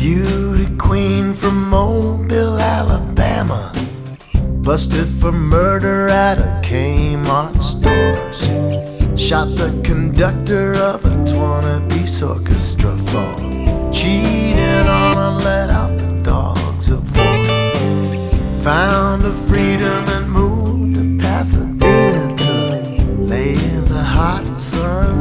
Beauty queen from Mobile, Alabama, busted for murder at a Kmart store. She shot the conductor of a 20-piece orchestra for cheating on her, let out the dogs of war. Found her freedom and moved to Pasadena to lay in the hot sun.